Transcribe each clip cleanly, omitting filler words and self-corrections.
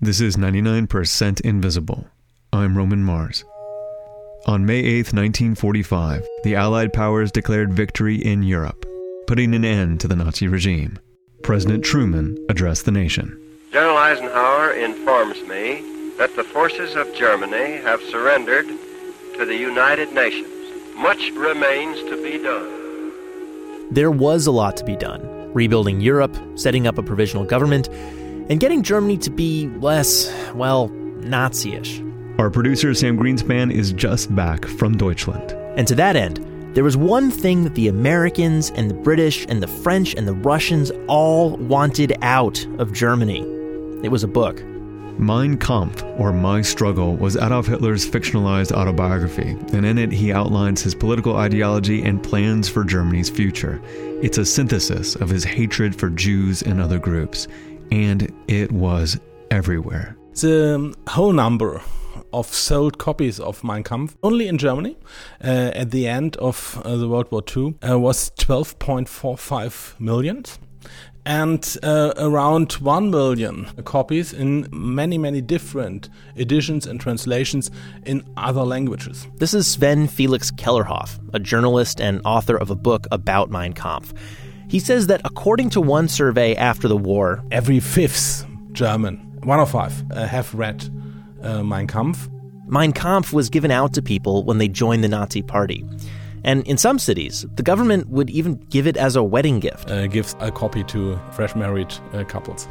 This is 99% Invisible. I'm Roman Mars. On May 8th, 1945, the Allied powers declared victory in Europe, putting an end to the Nazi regime. President Truman addressed the nation. General Eisenhower informs me that the forces of Germany have surrendered to the United Nations. Much remains to be done. There was a lot to be done. Rebuilding Europe, setting up a provisional government, and getting Germany to be less, well, Nazi-ish. Our producer, Sam Greenspan, is just back from Deutschland. And to that end, there was one thing that the Americans and the British and the French and the Russians all wanted out of Germany. It was a book. Mein Kampf, or My Struggle, was Adolf Hitler's fictionalized autobiography, and in it he outlines his political ideology and plans for Germany's future. It's a synthesis of his hatred for Jews and other groups, and it was everywhere. The whole number of sold copies of Mein Kampf, only in Germany, at the end of the World War II, was 12.45 million. And around 1 million copies in many, many different editions and translations in other languages. This is Sven Felix Kellerhoff, a journalist and author of a book about Mein Kampf. He says that according to one survey after the war, every fifth German, 1 of 5, have read Mein Kampf. Mein Kampf was given out to people when they joined the Nazi Party. And in some cities, the government would even give it as a wedding gift. Gives a copy to fresh married couples.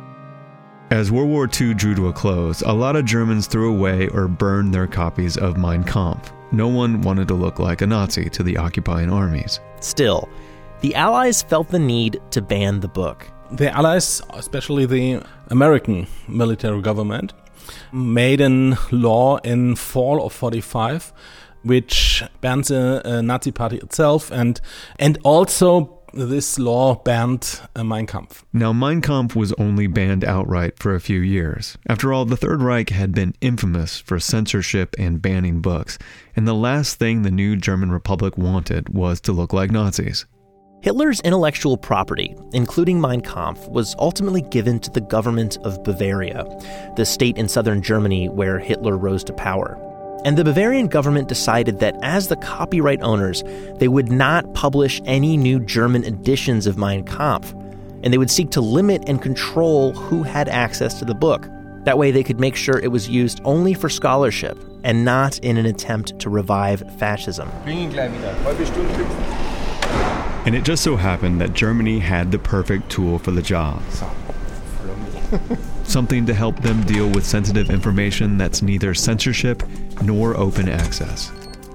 As World War II drew to a close, a lot of Germans threw away or burned their copies of Mein Kampf. No one wanted to look like a Nazi to the occupying armies. Still, the Allies felt the need to ban the book. The Allies, especially the American military government, made a law in fall of 1945 which banned the Nazi Party itself, and also this law banned Mein Kampf. Now, Mein Kampf was only banned outright for a few years. After all, the Third Reich had been infamous for censorship and banning books, and the last thing the new German Republic wanted was to look like Nazis. Hitler's intellectual property, including Mein Kampf, was ultimately given to the government of Bavaria, the state in southern Germany where Hitler rose to power. And the Bavarian government decided that as the copyright owners, they would not publish any new German editions of Mein Kampf, and they would seek to limit and control who had access to the book. That way they could make sure it was used only for scholarship and not in an attempt to revive fascism. And it just so happened that Germany had the perfect tool for the job. Something to help them deal with sensitive information that's neither censorship nor open access.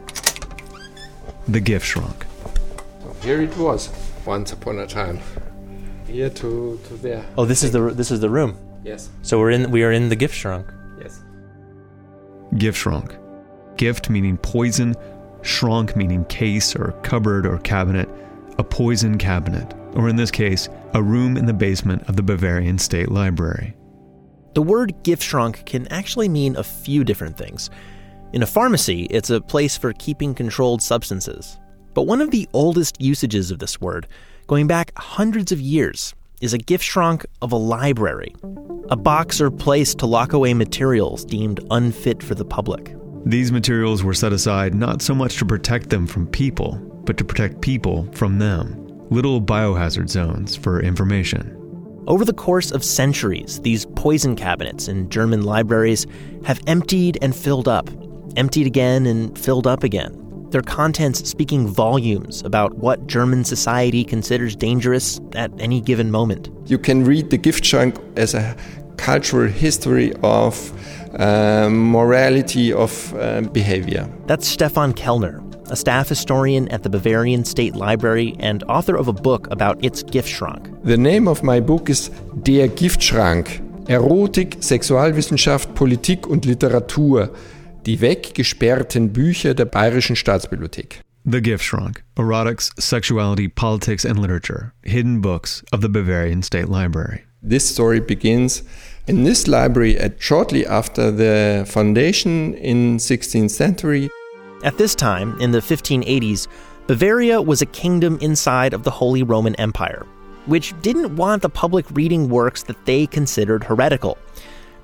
The Giftschrank. So here it was, once upon a time. Here to there. Oh, this is the room. Yes. So we are in the Giftschrank. Yes. Giftschrank. Gift meaning poison, Schrank meaning case or cupboard or cabinet, a poison cabinet, or in this case, a room in the basement of the Bavarian State Library. The word Giftschrank can actually mean a few different things. In a pharmacy, it's a place for keeping controlled substances. But one of the oldest usages of this word, going back hundreds of years, is a Giftschrank of a library, a box or place to lock away materials deemed unfit for the public. These materials were set aside not so much to protect them from people, but to protect people from them. Little biohazard zones for information. Over the course of centuries, these poison cabinets in German libraries have emptied and filled up, emptied again and filled up again. Their contents speaking volumes about what German society considers dangerous at any given moment. You can read the Giftschrank as a cultural history of morality of behavior. That's Stefan Kellner, a staff historian at the Bavarian State Library and author of a book about its Giftschrank. The name of my book is Der Giftschrank. Erotik, Sexualwissenschaft, Politik und Literatur. Die weggesperrten Bücher der Bayerischen Staatsbibliothek. The Giftschrank. Erotics, Sexuality, Politics, and Literature. Hidden books of the Bavarian State Library. This story begins in this library shortly after the foundation in 16th century. At this time, in the 1580s, Bavaria was a kingdom inside of the Holy Roman Empire, which didn't want the public reading works that they considered heretical.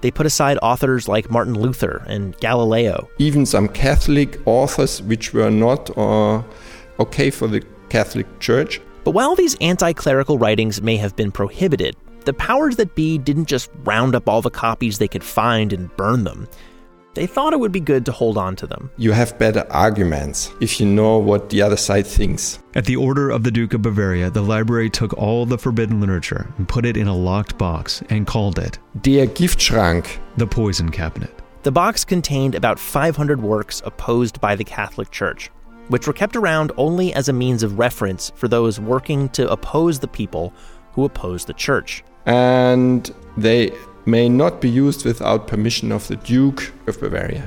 They put aside authors like Martin Luther and Galileo. Even some Catholic authors which were not okay for the Catholic Church. But while these anti-clerical writings may have been prohibited, the powers that be didn't just round up all the copies they could find and burn them. They thought it would be good to hold on to them. You have better arguments if you know what the other side thinks. At the order of the Duke of Bavaria, the library took all the forbidden literature and put it in a locked box and called it Der Giftschrank, the Poison Cabinet. The box contained about 500 works opposed by the Catholic Church, which were kept around only as a means of reference for those working to oppose the people who opposed the Church. And they may not be used without permission of the Duke of Bavaria.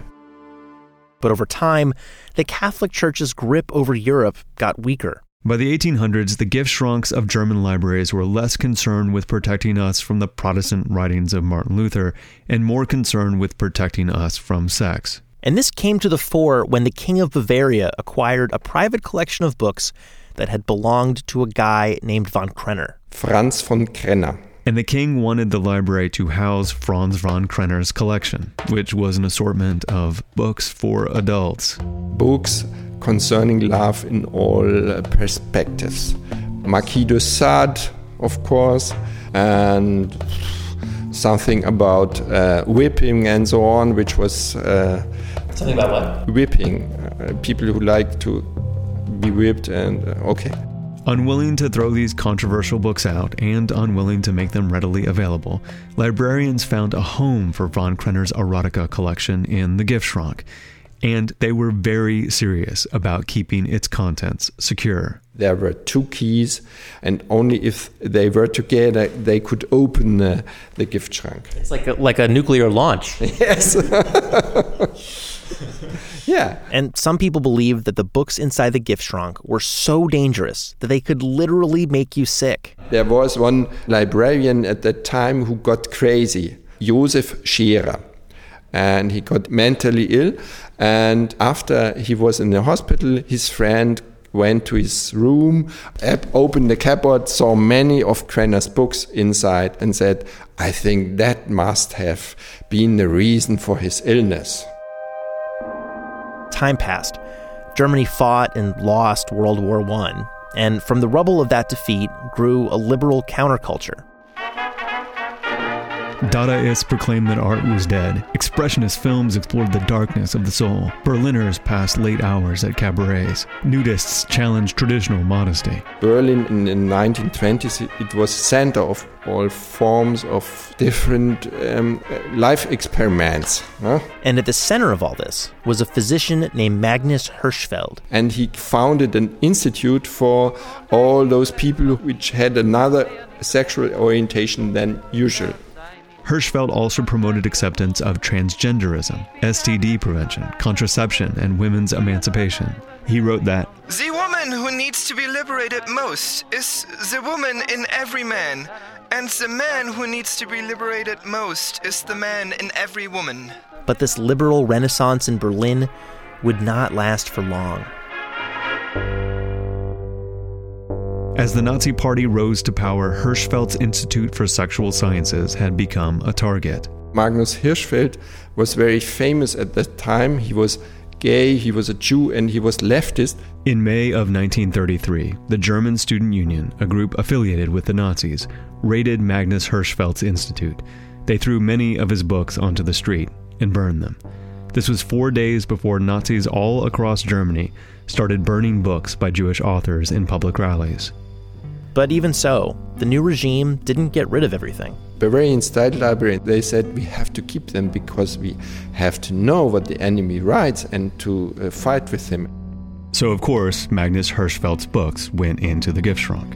But over time, the Catholic Church's grip over Europe got weaker. By the 1800s, the Giftschranks of German libraries were less concerned with protecting us from the Protestant writings of Martin Luther and more concerned with protecting us from sex. And this came to the fore when the King of Bavaria acquired a private collection of books that had belonged to a guy named von Krenner. Franz von Krenner. And the king wanted the library to house Franz von Krenner's collection, which was an assortment of books for adults. Books concerning love in all perspectives. Marquis de Sade, of course, and something about whipping and so on, which was... Something about what? Whipping. People who like to be whipped and... okay. Unwilling to throw these controversial books out and unwilling to make them readily available, librarians found a home for von Krenner's erotica collection in the Giftschrank, and they were very serious about keeping its contents secure. There were 2 keys, and only if they were together, they could open the Giftschrank. It's like a nuclear launch. Yes. Yeah. And some people believe that the books inside the Giftschrank were so dangerous that they could literally make you sick. There was one librarian at that time who got crazy, Josef Scherer. And he got mentally ill. And after he was in the hospital, his friend went to his room, opened the cupboard, saw many of Krenner's books inside and said, I think that must have been the reason for his illness. Time passed. Germany fought and lost World War I, and from the rubble of that defeat grew a liberal counterculture. Dadaists proclaimed that art was dead. Expressionist films explored the darkness of the soul. Berliners passed late hours at cabarets. Nudists challenged traditional modesty. Berlin in the 1920s, it was center of all forms of different life experiments. Huh? And at the center of all this was a physician named Magnus Hirschfeld. And he founded an institute for all those people which had another sexual orientation than usual. Hirschfeld also promoted acceptance of transgenderism, STD prevention, contraception, and women's emancipation. He wrote that, "The woman who needs to be liberated most is the woman in every man, and the man who needs to be liberated most is the man in every woman." But this liberal renaissance in Berlin would not last for long. As the Nazi Party rose to power, Hirschfeld's Institute for Sexual Sciences had become a target. Magnus Hirschfeld was very famous at that time. He was gay, he was a Jew, and he was leftist. In May of 1933, the German Student Union, a group affiliated with the Nazis, raided Magnus Hirschfeld's institute. They threw many of his books onto the street and burned them. This was 4 days before Nazis all across Germany started burning books by Jewish authors in public rallies. But even so, the new regime didn't get rid of everything. Bavarian State Library, they said we have to keep them because we have to know what the enemy writes and to fight with him. So of course, Magnus Hirschfeld's books went into the Giftschrank.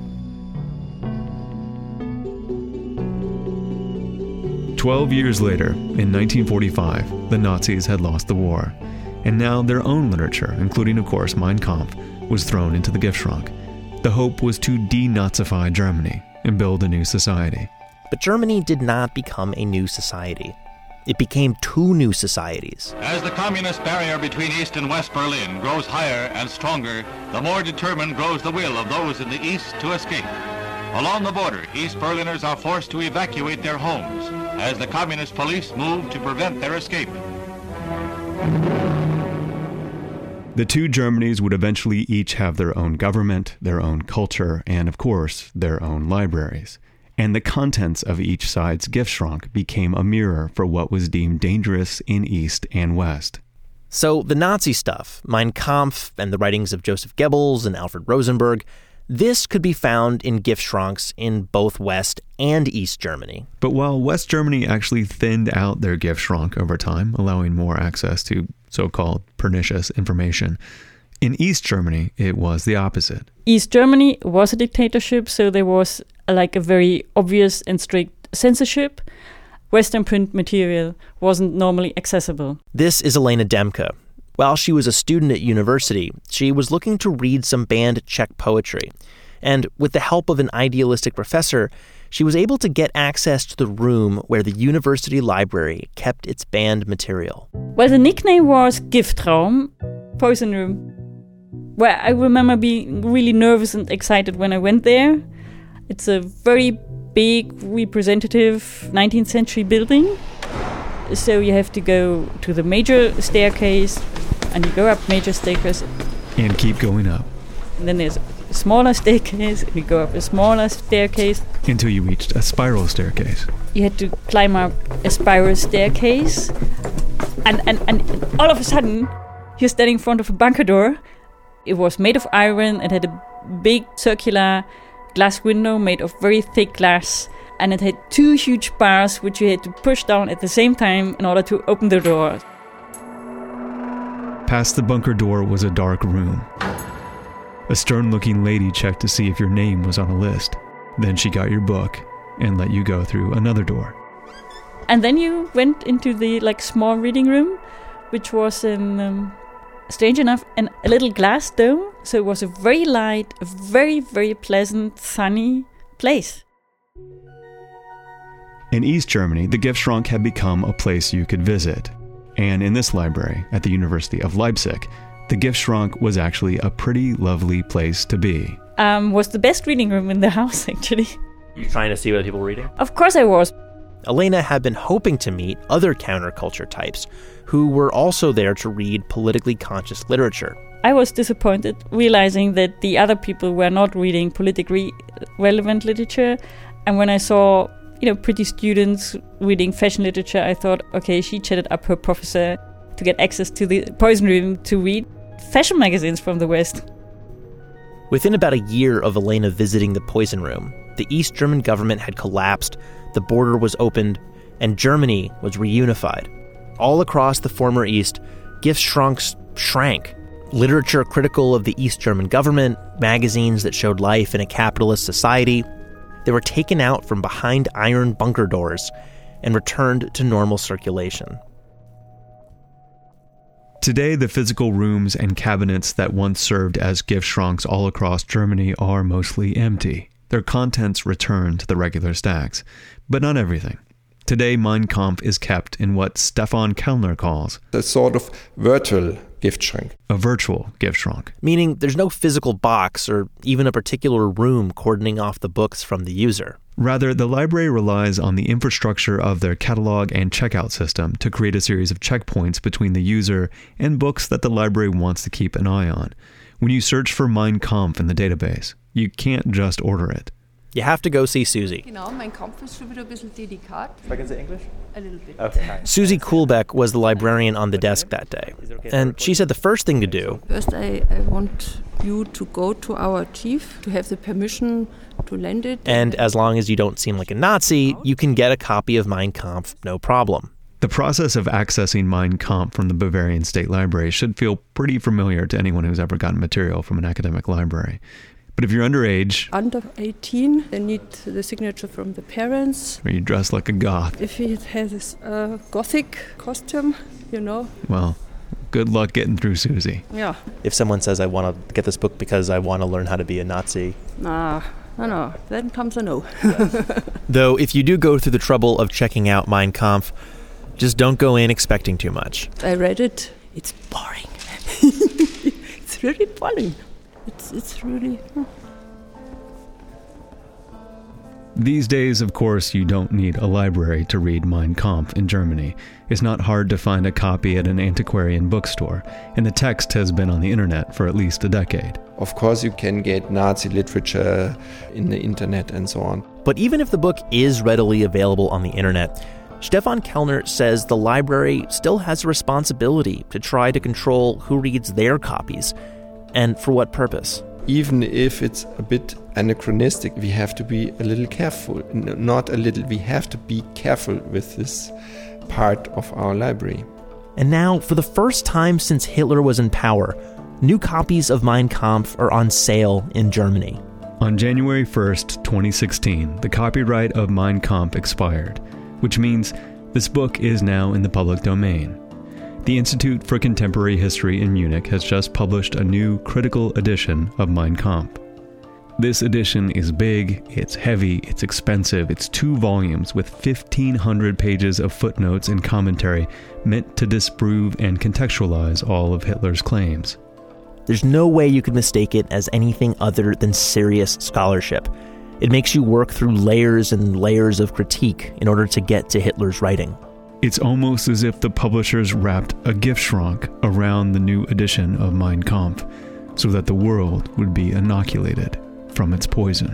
12 years later, in 1945, the Nazis had lost the war. And now their own literature, including of course Mein Kampf, was thrown into the Giftschrank. The hope was to denazify Germany and build a new society. But Germany did not become a new society. It became 2 new societies. As the communist barrier between East and West Berlin grows higher and stronger, the more determined grows the will of those in the East to escape. Along the border, East Berliners are forced to evacuate their homes, as the communist police moved to prevent their escape. The two Germanys would eventually each have their own government, their own culture, and of course, their own libraries. And the contents of each side's Giftschrank became a mirror for what was deemed dangerous in East and West. So the Nazi stuff, Mein Kampf and the writings of Joseph Goebbels and Alfred Rosenberg, this could be found in Giftschranks in both West and East Germany. But while West Germany actually thinned out their Giftschrank over time, allowing more access to so-called pernicious information, in East Germany, it was the opposite. East Germany was a dictatorship, so there was like a very obvious and strict censorship. Western print material wasn't normally accessible. This is Elena Demke. While she was a student at university, she was looking to read some banned Czech poetry. And with the help of an idealistic professor, she was able to get access to the room where the university library kept its banned material. Well, the nickname was Giftraum, poison room. Well, I remember being really nervous and excited when I went there. It's a very big, representative 19th century building. So you have to go to the major staircase, and you go up major staircase. And keep going up. And then there's a smaller staircase, and you go up a smaller staircase. Until you reached a spiral staircase. You had to climb up a spiral staircase. And all of a sudden, you're standing in front of a bunker door. It was made of iron. It had a big circular glass window made of very thick glass, and it had two huge bars which you had to push down at the same time in order to open the door. Past the bunker door was a dark room. A stern-looking lady checked to see if your name was on a list. Then she got your book and let you go through another door. And then you went into the small reading room, which was strange enough, a little glass dome. So it was a very light, a very, very pleasant, sunny place. In East Germany, the Giftschrank had become a place you could visit. And in this library at the University of Leipzig, the Giftschrank was actually a pretty lovely place to be. Was the best reading room in the house, actually. You trying to see what people were reading? Of course I was. Elena had been hoping to meet other counterculture types who were also there to read politically conscious literature. I was disappointed realizing that the other people were not reading politically relevant literature. And when I saw, pretty students reading fashion literature, I thought, okay, she chatted up her professor to get access to the poison room to read fashion magazines from the West. Within about a year of Elena visiting the poison room, the East German government had collapsed, the border was opened, and Germany was reunified. All across the former East, Giftschranks shrank. Literature critical of the East German government, magazines that showed life in a capitalist society, they were taken out from behind iron bunker doors and returned to normal circulation. Today, the physical rooms and cabinets that once served as Giftschranks all across Germany are mostly empty. Their contents return to the regular stacks, but not everything. Today, Mein Kampf is kept in what Stefan Kellner calls a sort of virtual Giftschrank. A virtual Giftschrank. Meaning there's no physical box or even a particular room cordoning off the books from the user. Rather, the library relies on the infrastructure of their catalog and checkout system to create a series of checkpoints between the user and books that the library wants to keep an eye on. When you search for Mein Kampf in the database, you can't just order it. You have to go see Susie. Genau, Mein Kampf ist schon wieder ein bisschen Delikat. Sprechen Sie English? A little bit. Okay. Susie Kuhlbeck was the librarian on the desk that day. And she said the first thing to do... First, I want you to go to our chief to have the permission to lend it. And as long as you don't seem like a Nazi, you can get a copy of Mein Kampf, no problem. The process of accessing Mein Kampf from the Bavarian State Library should feel pretty familiar to anyone who's ever gotten material from an academic library. But if you're underage... Under 18, they need the signature from the parents. Or you dress like a goth. If he has a gothic costume, Well, good luck getting through Susie. Yeah. If someone says, I want to get this book because I want to learn how to be a Nazi... No, then comes a no. Though, if you do go through the trouble of checking out Mein Kampf, just don't go in expecting too much. I read it. It's boring. It's really boring. It's really... These days, of course, you don't need a library to read Mein Kampf in Germany. It's not hard to find a copy at an antiquarian bookstore, and the text has been on the internet for at least a decade. Of course, you can get Nazi literature in the internet and so on. But even if the book is readily available on the internet, Stefan Kellner says the library still has a responsibility to try to control who reads their copies, and for what purpose. Even if it's a bit anachronistic, we have to be a little careful. Not a little, we have to be careful with this part of our library. And now, for the first time since Hitler was in power, new copies of Mein Kampf are on sale in Germany. On January 1st, 2016, the copyright of Mein Kampf expired, which means this book is now in the public domain. The Institute for Contemporary History in Munich has just published a new critical edition of Mein Kampf. This edition is big, it's heavy, it's expensive, it's 2 volumes with 1,500 pages of footnotes and commentary meant to disprove and contextualize all of Hitler's claims. There's no way you could mistake it as anything other than serious scholarship. It makes you work through layers and layers of critique in order to get to Hitler's writing. It's almost as if the publishers wrapped a Giftschrank around the new edition of Mein Kampf so that the world would be inoculated from its poison.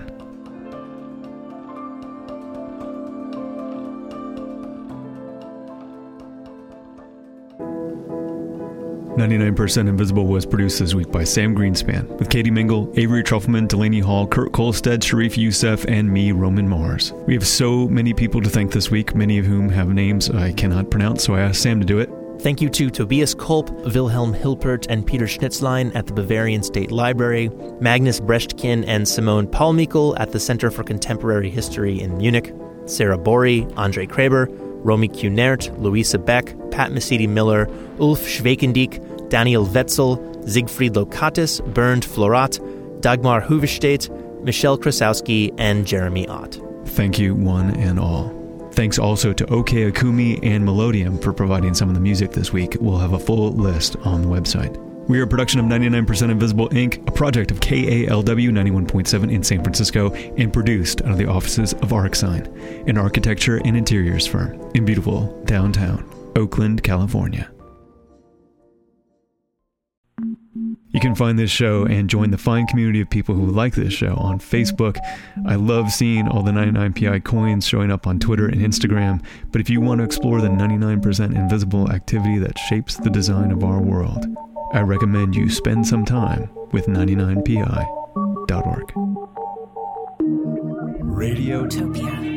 99% Invisible was produced this week by Sam Greenspan, with Katie Mingle, Avery Trufelman, Delaney Hall, Kurt Kolstad, Sharif Youssef, and me, Roman Mars. We have so many people to thank this week, many of whom have names I cannot pronounce, so I asked Sam to do it. Thank you to Tobias Kolb, Wilhelm Hilpert, and Peter Schnitzlein at the Bavarian State Library, Magnus Brechtkin and Simone Paulmichl at the Center for Contemporary History in Munich, Sarah Borey, Andre Kraber, Romy Kunert, Louisa Beck, Pat Mesiti-Miller, Ulf Schwekendiek, Daniel Wetzel, Siegfried Lokatis, Bernd Florat, Dagmar Huvestedt, Michelle Krasowski, and Jeremy Ott. Thank you, one and all. Thanks also to OK Akumi and Melodium for providing some of the music this week. We'll have a full list on the website. We are a production of 99% Invisible, Inc., a project of KALW 91.7 in San Francisco, and produced out of the offices of ArcSign, an architecture and interiors firm in beautiful downtown Oakland, California. You can find this show and join the fine community of people who like this show on Facebook. I love seeing all the 99PI coins showing up on Twitter and Instagram, but if you want to explore the 99% Invisible activity that shapes the design of our world, I recommend you spend some time with 99pi.org. Radiotopia.